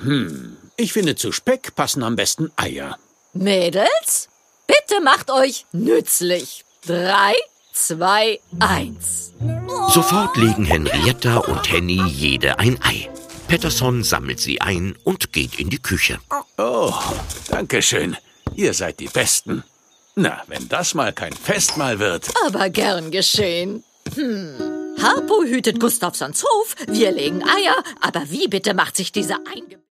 Ich finde, zu Speck passen am besten Eier. Mädels, bitte macht euch nützlich. 3, 2, 1. Sofort legen Henrietta und Henny jede ein Ei. Pettersson sammelt sie ein und geht in die Küche. Oh, danke schön. Ihr seid die Besten. Na, wenn das mal kein Festmahl wird. Aber gern geschehen. Harpo hütet Gustavssons Hof, wir legen Eier, aber wie bitte macht sich dieser